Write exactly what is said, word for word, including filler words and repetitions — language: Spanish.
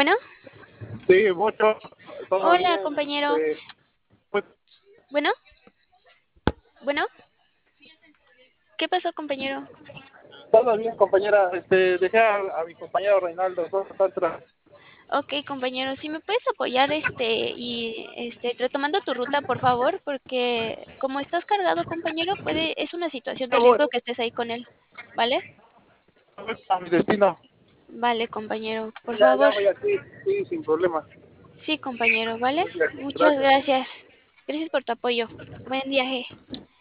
Bueno, Sí, mucho, todo hola bien. compañero. Este, pues, Bueno, bueno, ¿qué pasó compañero? todo bien, compañera. Este, dejé a, a mi compañero Reinaldo. ¿Cómo está el tra- Ok compañero, si me puedes apoyar este y este retomando tu ruta por favor, porque como estás cargado compañero, puede, es una situación de Ya voy, riesgo que estés ahí con él, ¿vale? ya voy a mi destino. Vale compañero, por Ya, ya favor. voy aquí, sí, sin problema. Sí compañero, ¿vale? Muy bien, Muchas gracias. gracias. Gracias por tu apoyo. Buen viaje.